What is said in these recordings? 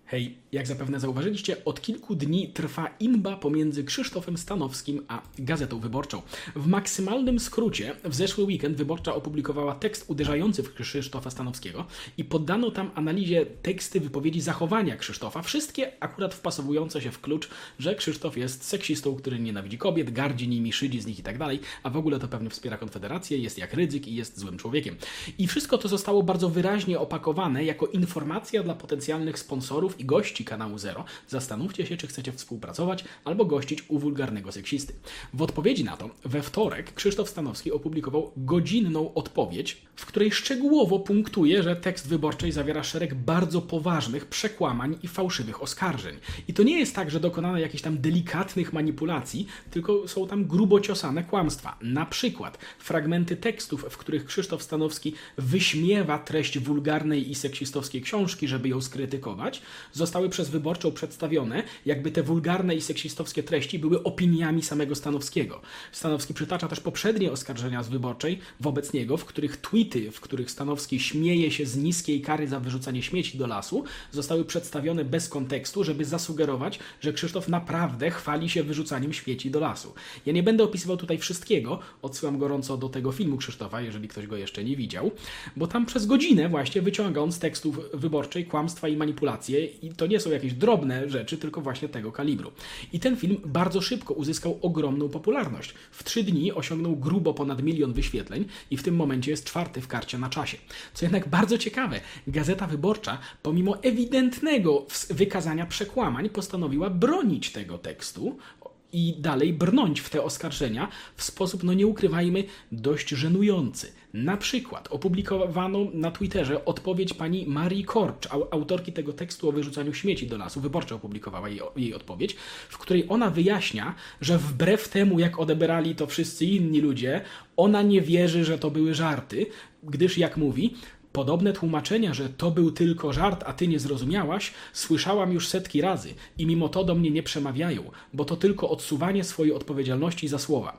Hej, jak zapewne zauważyliście, od kilku dni trwa imba pomiędzy Krzysztofem Stanowskim a Gazetą Wyborczą. W maksymalnym skrócie, w zeszły weekend Wyborcza opublikowała tekst uderzający w Krzysztofa Stanowskiego i poddano tam analizie teksty wypowiedzi zachowania Krzysztofa, wszystkie akurat wpasowujące się w klucz, że Krzysztof jest seksistą, który nienawidzi kobiet, gardzi nimi, szydzi z nich i tak dalej, a w ogóle to pewnie wspiera Konfederację, jest jak Rydzyk i jest złym człowiekiem. I wszystko to zostało bardzo wyraźnie opakowane jako informacja dla potencjalnych sponsorów i gości kanału Zero. Zastanówcie się, czy chcecie współpracować albo gościć u wulgarnego seksisty. W odpowiedzi na to we wtorek Krzysztof Stanowski opublikował godzinną odpowiedź, w której szczegółowo punktuje, że tekst Wyborczej zawiera szereg bardzo poważnych przekłamań i fałszywych oskarżeń. I to nie jest tak, że dokonano jakichś tam delikatnych manipulacji, tylko są tam grubo ciosane kłamstwa. Na przykład fragmenty tekstów, w których Krzysztof Stanowski wyśmiewa treść wulgarnej i seksistowskiej książki, żeby ją skrytykować, zostały przez Wyborczą przedstawione, jakby te wulgarne i seksistowskie treści były opiniami samego Stanowskiego. Stanowski przytacza też poprzednie oskarżenia z Wyborczej wobec niego, w których tweety, w których Stanowski śmieje się z niskiej kary za wyrzucanie śmieci do lasu, zostały przedstawione bez kontekstu, żeby zasugerować, że Krzysztof naprawdę chwali się wyrzucaniem śmieci do lasu. Ja nie będę opisywał tutaj wszystkiego, odsyłam gorąco do tego filmu Krzysztofa, jeżeli ktoś go jeszcze nie widział, bo tam przez godzinę właśnie wyciąga on z tekstów Wyborczej kłamstwa i manipulacje i to nie są jakieś drobne rzeczy, tylko właśnie tego kalibru. I ten film bardzo szybko uzyskał ogromną popularność. W 3 dni osiągnął grubo ponad 1 000 000 wyświetleń i w tym momencie jest 4. w karcie na Czasie. Co jednak bardzo ciekawe, Gazeta Wyborcza, pomimo ewidentnego wykazania przekłamań, postanowiła bronić tego tekstu i dalej brnąć w te oskarżenia w sposób, no nie ukrywajmy, dość żenujący. Na przykład opublikowano na Twitterze odpowiedź pani Marii Korcz, autorki tego tekstu o wyrzucaniu śmieci do lasu. Wyborcza opublikowała jej odpowiedź, w której ona wyjaśnia, że wbrew temu, jak odebrali to wszyscy inni ludzie, ona nie wierzy, że to były żarty, gdyż, jak mówi, podobne tłumaczenia, że to był tylko żart, a ty nie zrozumiałaś, słyszałam już setki razy i mimo to do mnie nie przemawiają, bo to tylko odsuwanie swojej odpowiedzialności za słowa.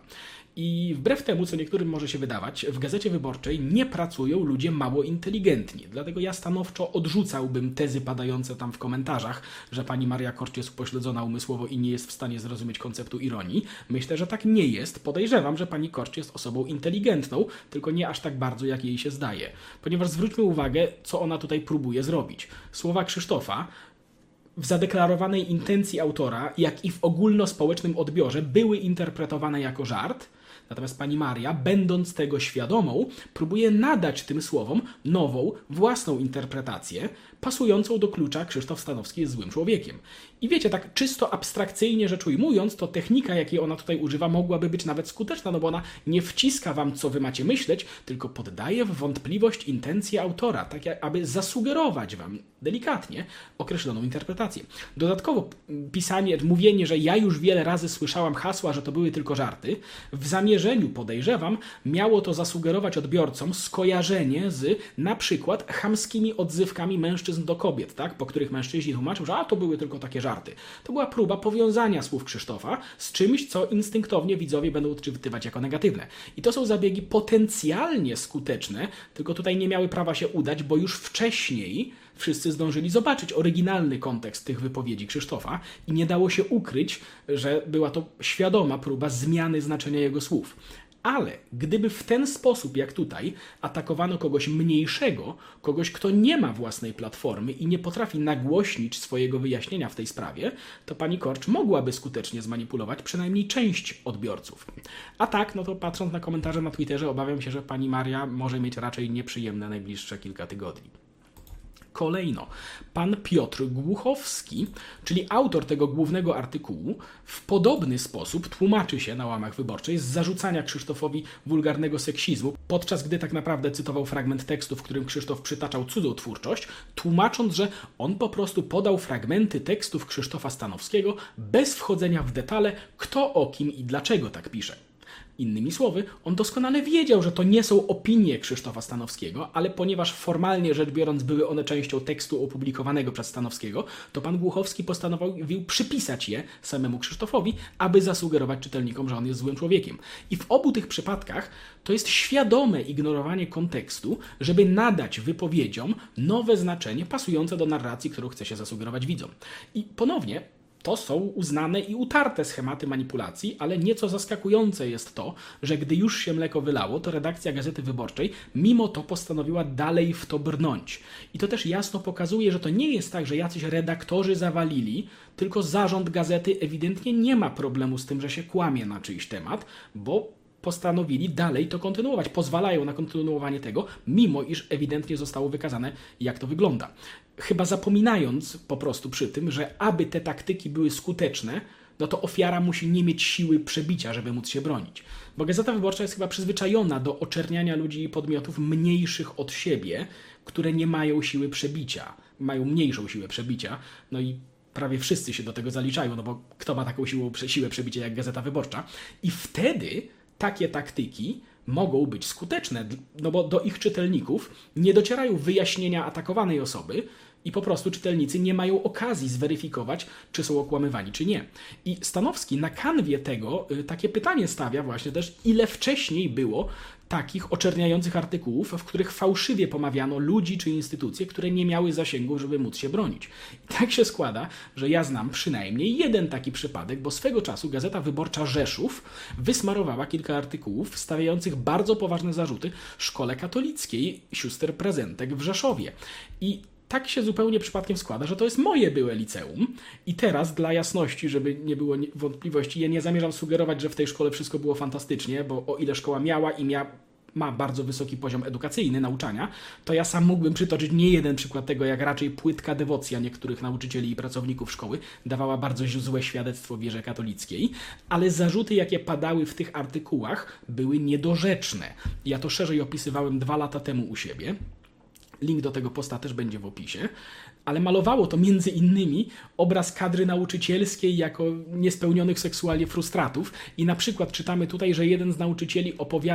I wbrew temu, co niektórym może się wydawać, w Gazecie Wyborczej nie pracują ludzie mało inteligentni. Dlatego ja stanowczo odrzucałbym tezy padające tam w komentarzach, że pani Maria Korcz jest upośledzona umysłowo i nie jest w stanie zrozumieć konceptu ironii. Myślę, że tak nie jest. Podejrzewam, że pani Korcz jest osobą inteligentną, tylko nie aż tak bardzo, jak jej się zdaje. Ponieważ zwróćmy uwagę, co ona tutaj próbuje zrobić. Słowa Krzysztofa w zadeklarowanej intencji autora, jak i w ogólnospołecznym odbiorze były interpretowane jako żart, natomiast pani Maria, będąc tego świadomą, próbuje nadać tym słowom nową, własną interpretację, pasującą do klucza Krzysztof Stanowski jest złym człowiekiem. I wiecie, tak czysto abstrakcyjnie rzecz ujmując, to technika, jakiej ona tutaj używa, mogłaby być nawet skuteczna, no bo ona nie wciska wam, co wy macie myśleć, tylko poddaje w wątpliwość intencję autora, tak jak aby zasugerować wam delikatnie określoną interpretację. Dodatkowo mówienie, że ja już wiele razy słyszałam hasła, że to były tylko żarty, w zamierzeniu, podejrzewam, miało to zasugerować odbiorcom skojarzenie z na przykład chamskimi odzywkami mężczyzn do kobiet, tak? Po których mężczyźni tłumaczą, że to były tylko takie żarty. To była próba powiązania słów Krzysztofa z czymś, co instynktownie widzowie będą odczytywać jako negatywne. I to są zabiegi potencjalnie skuteczne, tylko tutaj nie miały prawa się udać, bo już wcześniej wszyscy zdążyli zobaczyć oryginalny kontekst tych wypowiedzi Krzysztofa i nie dało się ukryć, że była to świadoma próba zmiany znaczenia jego słów. Ale gdyby w ten sposób, jak tutaj, atakowano kogoś mniejszego, kogoś, kto nie ma własnej platformy i nie potrafi nagłośnić swojego wyjaśnienia w tej sprawie, to pani Korcz mogłaby skutecznie zmanipulować przynajmniej część odbiorców. A tak, no to patrząc na komentarze na Twitterze, obawiam się, że pani Maria może mieć raczej nieprzyjemne najbliższe kilka tygodni. Kolejno, pan Piotr Głuchowski, czyli autor tego głównego artykułu, w podobny sposób tłumaczy się na łamach Wyborczej z zarzucania Krzysztofowi wulgarnego seksizmu, podczas gdy tak naprawdę cytował fragment tekstu, w którym Krzysztof przytaczał cudzą twórczość, tłumacząc, że on po prostu podał fragmenty tekstów Krzysztofa Stanowskiego bez wchodzenia w detale, kto o kim i dlaczego tak pisze. Innymi słowy, on doskonale wiedział, że to nie są opinie Krzysztofa Stanowskiego, ale ponieważ formalnie rzecz biorąc były one częścią tekstu opublikowanego przez Stanowskiego, to pan Głuchowski postanowił przypisać je samemu Krzysztofowi, aby zasugerować czytelnikom, że on jest złym człowiekiem. I w obu tych przypadkach to jest świadome ignorowanie kontekstu, żeby nadać wypowiedziom nowe znaczenie pasujące do narracji, którą chce się zasugerować widzom. I ponownie, to są uznane i utarte schematy manipulacji, ale nieco zaskakujące jest to, że gdy już się mleko wylało, to redakcja Gazety Wyborczej mimo to postanowiła dalej w to brnąć. I to też jasno pokazuje, że to nie jest tak, że jacyś redaktorzy zawalili, tylko zarząd gazety ewidentnie nie ma problemu z tym, że się kłamie na czyjś temat, bo postanowili dalej to kontynuować. Pozwalają na kontynuowanie tego, mimo iż ewidentnie zostało wykazane, jak to wygląda. Chyba zapominając po prostu przy tym, że aby te taktyki były skuteczne, no to ofiara musi nie mieć siły przebicia, żeby móc się bronić. Bo Gazeta Wyborcza jest chyba przyzwyczajona do oczerniania ludzi i podmiotów mniejszych od siebie, które nie mają siły przebicia. Mają mniejszą siłę przebicia, no i prawie wszyscy się do tego zaliczają, no bo kto ma taką siłę przebicia jak Gazeta Wyborcza? I wtedy takie taktyki mogą być skuteczne, no bo do ich czytelników nie docierają wyjaśnienia atakowanej osoby i po prostu czytelnicy nie mają okazji zweryfikować, czy są okłamywani, czy nie. I Stanowski na kanwie tego takie pytanie stawia właśnie też, ile wcześniej było takich oczerniających artykułów, w których fałszywie pomawiano ludzi czy instytucje, które nie miały zasięgu, żeby móc się bronić. I tak się składa, że ja znam przynajmniej jeden taki przypadek, bo swego czasu Gazeta Wyborcza Rzeszów wysmarowała kilka artykułów stawiających bardzo poważne zarzuty szkole katolickiej sióstr Prezentek w Rzeszowie. I tak się zupełnie przypadkiem składa, że to jest moje byłe liceum i teraz dla jasności, żeby nie było wątpliwości, ja nie zamierzam sugerować, że w tej szkole wszystko było fantastycznie, bo o ile szkoła miała i ma bardzo wysoki poziom edukacyjny nauczania, to ja sam mógłbym przytoczyć nie jeden przykład tego, jak raczej płytka dewocja niektórych nauczycieli i pracowników szkoły dawała bardzo złe świadectwo wierze katolickiej, ale zarzuty, jakie padały w tych artykułach, były niedorzeczne. Ja to szerzej opisywałem 2 lata temu u siebie. Link do tego posta też będzie w opisie, ale malowało to między innymi obraz kadry nauczycielskiej jako niespełnionych seksualnie frustratów i na przykład czytamy tutaj, że jeden z nauczycieli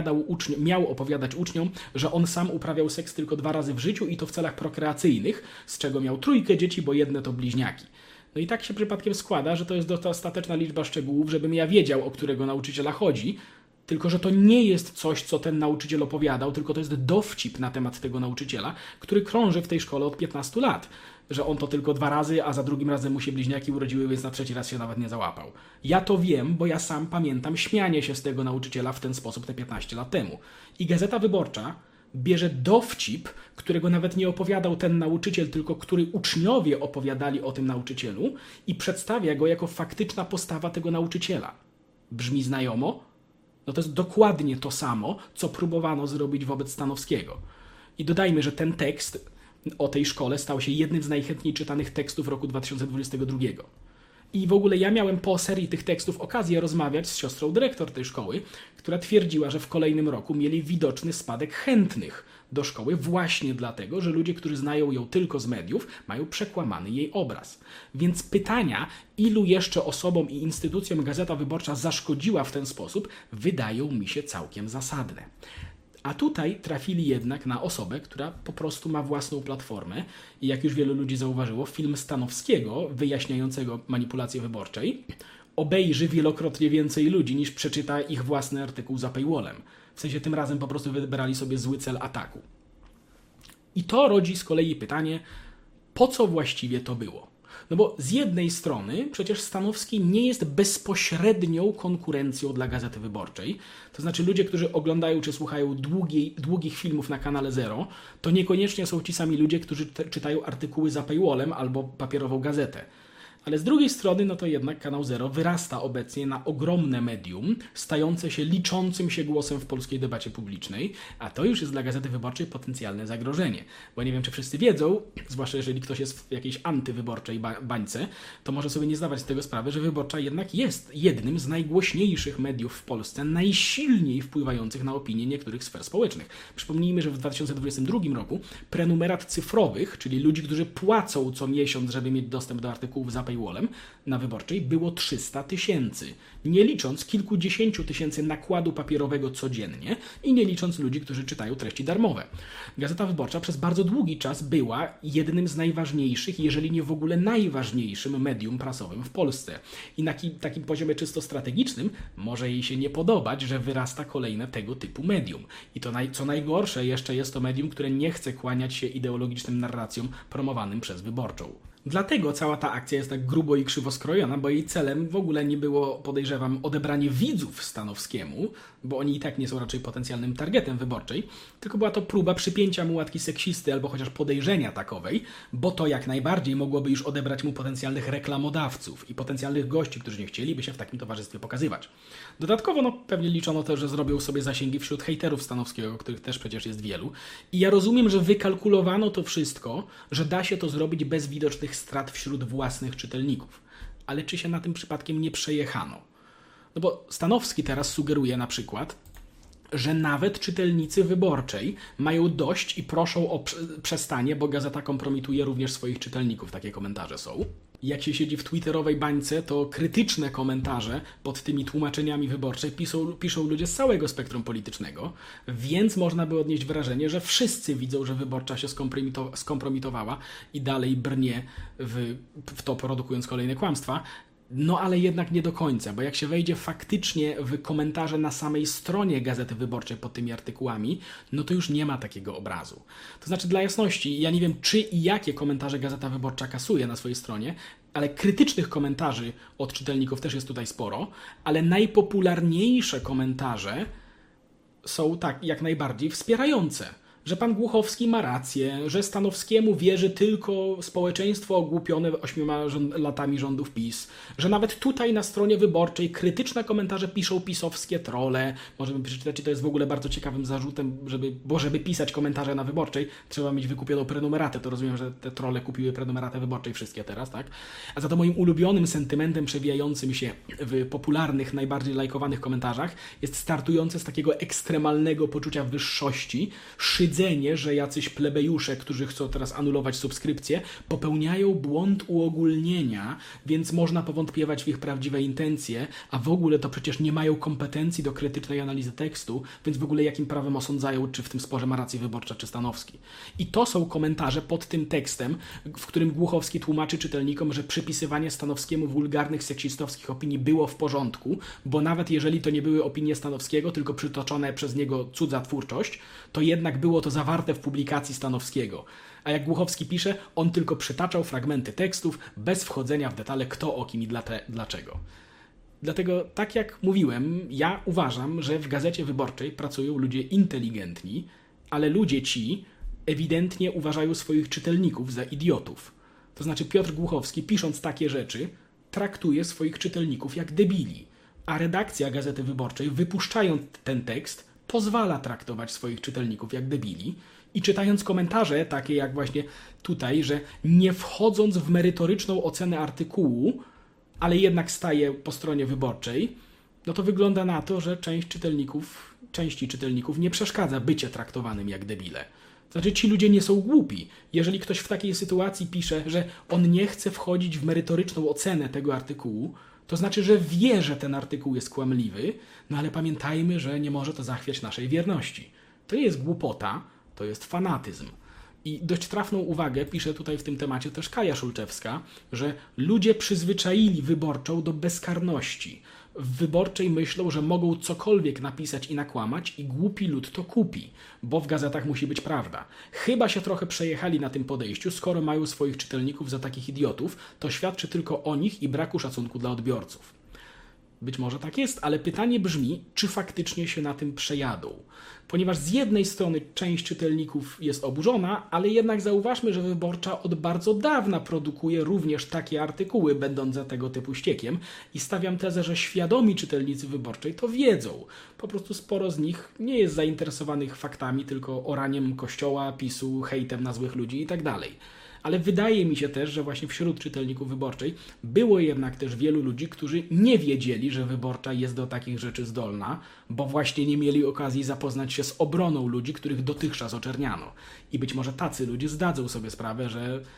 miał opowiadać uczniom, że on sam uprawiał seks tylko 2 razy w życiu i to w celach prokreacyjnych, z czego miał 3 dzieci, bo jedne to bliźniaki. No i tak się przypadkiem składa, że to jest dostateczna liczba szczegółów, żebym ja wiedział, o którego nauczyciela chodzi, tylko że to nie jest coś, co ten nauczyciel opowiadał, tylko to jest dowcip na temat tego nauczyciela, który krąży w tej szkole od 15 lat. Że on to tylko 2 razy, a za drugim razem mu się bliźniaki urodziły, więc na 3. raz się nawet nie załapał. Ja to wiem, bo ja sam pamiętam śmianie się z tego nauczyciela w ten sposób te 15 lat temu. I Gazeta Wyborcza bierze dowcip, którego nawet nie opowiadał ten nauczyciel, tylko który uczniowie opowiadali o tym nauczycielu i przedstawia go jako faktyczna postawa tego nauczyciela. Brzmi znajomo? No to jest dokładnie to samo, co próbowano zrobić wobec Stanowskiego. I dodajmy, że ten tekst o tej szkole stał się jednym z najchętniej czytanych tekstów roku 2022. I w ogóle ja miałem po serii tych tekstów okazję rozmawiać z siostrą dyrektor tej szkoły, która twierdziła, że w kolejnym roku mieli widoczny spadek chętnych do szkoły właśnie dlatego, że ludzie, którzy znają ją tylko z mediów, mają przekłamany jej obraz. Więc pytania, ilu jeszcze osobom i instytucjom Gazeta Wyborcza zaszkodziła w ten sposób, wydają mi się całkiem zasadne. A tutaj trafili jednak na osobę, która po prostu ma własną platformę i jak już wielu ludzi zauważyło, film Stanowskiego wyjaśniającego manipulację wyborczej obejrzy wielokrotnie więcej ludzi niż przeczyta ich własny artykuł za paywallem. W sensie tym razem po prostu wybrali sobie zły cel ataku. I to rodzi z kolei pytanie, po co właściwie to było? No bo z jednej strony przecież Stanowski nie jest bezpośrednią konkurencją dla Gazety Wyborczej. To znaczy ludzie, którzy oglądają czy słuchają długich filmów na kanale Zero, to niekoniecznie są ci sami ludzie, którzy czytają artykuły za paywallem albo papierową gazetę. Ale z drugiej strony, no to jednak kanał Zero wyrasta obecnie na ogromne medium, stające się liczącym się głosem w polskiej debacie publicznej, a to już jest dla Gazety Wyborczej potencjalne zagrożenie. Bo nie wiem, czy wszyscy wiedzą, zwłaszcza jeżeli ktoś jest w jakiejś antywyborczej bańce, to może sobie nie zdawać z tego sprawy, że Wyborcza jednak jest jednym z najgłośniejszych mediów w Polsce, najsilniej wpływających na opinię niektórych sfer społecznych. Przypomnijmy, że w 2022 roku prenumerat cyfrowych, czyli ludzi, którzy płacą co miesiąc, żeby mieć dostęp do artykułów za paywallem na Wyborczej było 300 000, nie licząc kilkudziesięciu tysięcy nakładu papierowego codziennie i nie licząc ludzi, którzy czytają treści darmowe. Gazeta Wyborcza przez bardzo długi czas była jednym z najważniejszych, jeżeli nie w ogóle najważniejszym medium prasowym w Polsce. I na takim poziomie czysto strategicznym może jej się nie podobać, że wyrasta kolejne tego typu medium. I to co najgorsze, jeszcze jest to medium, które nie chce kłaniać się ideologicznym narracjom promowanym przez Wyborczą. Dlatego cała ta akcja jest tak grubo i krzywo skrojona, bo jej celem w ogóle nie było, podejrzewam, odebranie widzów Stanowskiemu, bo oni i tak nie są raczej potencjalnym targetem Wyborczej, tylko była to próba przypięcia mu łatki seksisty albo chociaż podejrzenia takowej, bo to jak najbardziej mogłoby już odebrać mu potencjalnych reklamodawców i potencjalnych gości, którzy nie chcieliby się w takim towarzystwie pokazywać. Dodatkowo pewnie liczono też, że zrobią sobie zasięgi wśród hejterów Stanowskiego, których też przecież jest wielu. I ja rozumiem, że wykalkulowano to wszystko, że da się to zrobić bez widocznych strat wśród własnych czytelników. Ale czy się na tym przypadkiem nie przejechano? No bo Stanowski teraz sugeruje na przykład, że nawet czytelnicy Wyborczej mają dość i proszą o przestanie, bo gazeta kompromituje również swoich czytelników. Takie komentarze są. Jak się siedzi w twitterowej bańce, to krytyczne komentarze pod tymi tłumaczeniami Wyborczej piszą ludzie z całego spektrum politycznego, więc można by odnieść wrażenie, że wszyscy widzą, że Wyborcza się skompromitowała i dalej brnie w to, produkując kolejne kłamstwa. No ale jednak nie do końca, bo jak się wejdzie faktycznie w komentarze na samej stronie Gazety Wyborczej pod tymi artykułami, no to już nie ma takiego obrazu. To znaczy dla jasności, ja nie wiem czy i jakie komentarze Gazeta Wyborcza kasuje na swojej stronie, ale krytycznych komentarzy od czytelników też jest tutaj sporo, ale najpopularniejsze komentarze są tak jak najbardziej wspierające. Że pan Głuchowski ma rację, że Stanowskiemu wierzy tylko społeczeństwo ogłupione 8 latami rządów PiS, że nawet tutaj na stronie Wyborczej krytyczne komentarze piszą pisowskie trolle. Możemy przeczytać, i to jest w ogóle bardzo ciekawym zarzutem, żeby pisać komentarze na Wyborczej, trzeba mieć wykupioną prenumeratę. To rozumiem, że te trolle kupiły prenumeratę Wyborczej wszystkie teraz, tak? A za to moim ulubionym sentymentem przewijającym się w popularnych, najbardziej lajkowanych komentarzach jest startujące z takiego ekstremalnego poczucia wyższości, że jacyś plebejusze, którzy chcą teraz anulować subskrypcję, popełniają błąd uogólnienia, więc można powątpiewać w ich prawdziwe intencje, a w ogóle to przecież nie mają kompetencji do krytycznej analizy tekstu, więc w ogóle jakim prawem osądzają, czy w tym sporze ma rację Wyborcza, czy Stanowski. I to są komentarze pod tym tekstem, w którym Głuchowski tłumaczy czytelnikom, że przypisywanie Stanowskiemu wulgarnych, seksistowskich opinii było w porządku, bo nawet jeżeli to nie były opinie Stanowskiego, tylko przytoczone przez niego cudza twórczość, to jednak było to zawarte w publikacji Stanowskiego. A jak Głuchowski pisze, on tylko przytaczał fragmenty tekstów, bez wchodzenia w detale kto, o kim i dlaczego. Dlatego, tak jak mówiłem, ja uważam, że w Gazecie Wyborczej pracują ludzie inteligentni, ale ludzie ci ewidentnie uważają swoich czytelników za idiotów. To znaczy Piotr Głuchowski, pisząc takie rzeczy, traktuje swoich czytelników jak debili, a redakcja Gazety Wyborczej, wypuszczając ten tekst, pozwala traktować swoich czytelników jak debili i czytając komentarze, takie jak właśnie tutaj, że nie wchodząc w merytoryczną ocenę artykułu, ale jednak staje po stronie Wyborczej, no to wygląda na to, że części czytelników nie przeszkadza bycie traktowanym jak debile. To znaczy ci ludzie nie są głupi. Jeżeli ktoś w takiej sytuacji pisze, że on nie chce wchodzić w merytoryczną ocenę tego artykułu, to znaczy, że wie, że ten artykuł jest kłamliwy, no ale pamiętajmy, że nie może to zachwiać naszej wierności. To nie jest głupota, to jest fanatyzm. I dość trafną uwagę pisze tutaj w tym temacie też Kaja Szulczewska, że ludzie przyzwyczaili Wyborczą do bezkarności. W Wyborczej myślą, że mogą cokolwiek napisać i nakłamać i głupi lud to kupi, bo w gazetach musi być prawda. Chyba się trochę przejechali na tym podejściu, skoro mają swoich czytelników za takich idiotów, to świadczy tylko o nich i braku szacunku dla odbiorców. Być może tak jest, ale pytanie brzmi, czy faktycznie się na tym przejadą. Ponieważ z jednej strony część czytelników jest oburzona, ale jednak zauważmy, że Wyborcza od bardzo dawna produkuje również takie artykuły będące tego typu ściekiem i stawiam tezę, że świadomi czytelnicy Wyborczej to wiedzą. Po prostu sporo z nich nie jest zainteresowanych faktami, tylko oraniem Kościoła, PiS-u, hejtem na złych ludzi itd. Ale wydaje mi się też, że właśnie wśród czytelników Wyborczej było jednak też wielu ludzi, którzy nie wiedzieli, że Wyborcza jest do takich rzeczy zdolna, bo właśnie nie mieli okazji zapoznać się z obroną ludzi, których dotychczas oczerniano. I być może tacy ludzie zdadzą sobie sprawę, że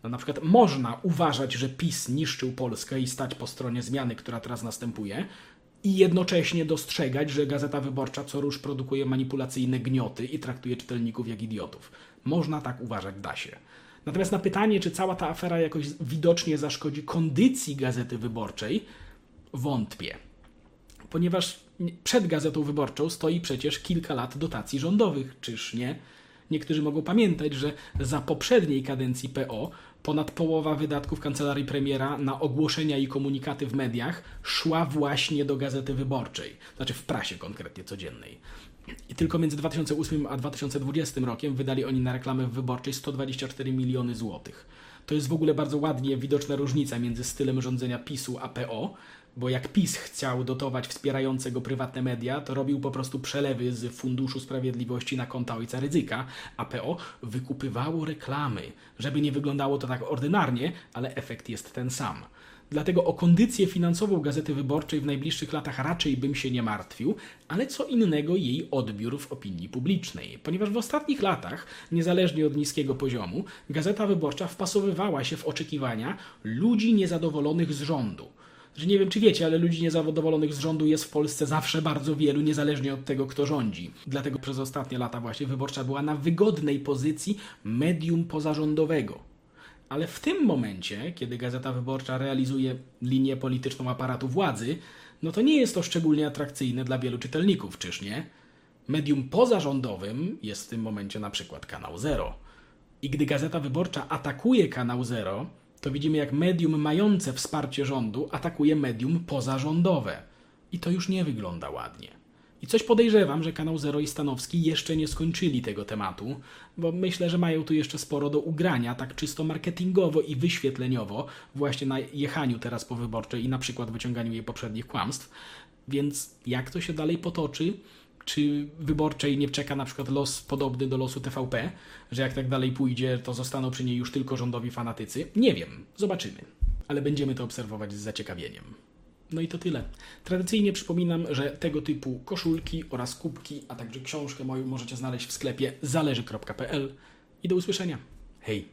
No, na przykład można uważać, że PiS niszczył Polskę i stać po stronie zmiany, która teraz następuje, i jednocześnie dostrzegać, że Gazeta Wyborcza co rusz produkuje manipulacyjne gnioty i traktuje czytelników jak idiotów. Można tak uważać, da się. Natomiast na pytanie, czy cała ta afera jakoś widocznie zaszkodzi kondycji Gazety Wyborczej, wątpię. Ponieważ przed Gazetą Wyborczą stoi przecież kilka lat dotacji rządowych, czyż nie? Niektórzy mogą pamiętać, że za poprzedniej kadencji PO ponad połowa wydatków kancelarii premiera na ogłoszenia i komunikaty w mediach szła właśnie do Gazety Wyborczej. Znaczy w prasie konkretnie codziennej. I tylko między 2008 a 2020 rokiem wydali oni na reklamę wyborczej 124 miliony złotych. To jest w ogóle bardzo ładnie widoczna różnica między stylem rządzenia PiS-u a PO, bo jak PiS chciał dotować wspierające go prywatne media, to robił po prostu przelewy z Funduszu Sprawiedliwości na konta ojca Rydzyka, a PO wykupywało reklamy, żeby nie wyglądało to tak ordynarnie, ale efekt jest ten sam. Dlatego o kondycję finansową Gazety Wyborczej w najbliższych latach raczej bym się nie martwił, ale co innego jej odbiór w opinii publicznej. Ponieważ w ostatnich latach, niezależnie od niskiego poziomu, Gazeta Wyborcza wpasowywała się w oczekiwania ludzi niezadowolonych z rządu. Że nie wiem, czy wiecie, ale ludzi niezadowolonych z rządu jest w Polsce zawsze bardzo wielu, niezależnie od tego, kto rządzi. Dlatego przez ostatnie lata właśnie Wyborcza była na wygodnej pozycji medium pozarządowego. Ale w tym momencie, kiedy Gazeta Wyborcza realizuje linię polityczną aparatu władzy, no to nie jest to szczególnie atrakcyjne dla wielu czytelników, czyż nie? Medium pozarządowym jest w tym momencie na przykład Kanał Zero. I gdy Gazeta Wyborcza atakuje Kanał Zero, to widzimy, jak medium mające wsparcie rządu atakuje medium pozarządowe. I to już nie wygląda ładnie. I coś podejrzewam, że Kanał Zero i Stanowski jeszcze nie skończyli tego tematu, bo myślę, że mają tu jeszcze sporo do ugrania, tak czysto marketingowo i wyświetleniowo, właśnie na jechaniu teraz po Wyborczej i na przykład wyciąganiu jej poprzednich kłamstw. Więc jak to się dalej potoczy? Czy Wyborczej nie czeka na przykład los podobny do losu TVP, że jak tak dalej pójdzie, to zostaną przy niej już tylko rządowi fanatycy? Nie wiem, zobaczymy. Ale będziemy to obserwować z zaciekawieniem. No i to tyle. Tradycyjnie przypominam, że tego typu koszulki oraz kubki, a także książkę moją możecie znaleźć w sklepie zależy.pl i do usłyszenia. Hej!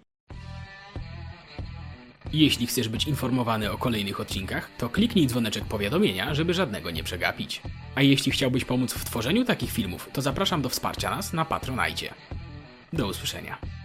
Jeśli chcesz być informowany o kolejnych odcinkach, to kliknij dzwoneczek powiadomienia, żeby żadnego nie przegapić. A jeśli chciałbyś pomóc w tworzeniu takich filmów, to zapraszam do wsparcia nas na Patronite. Do usłyszenia.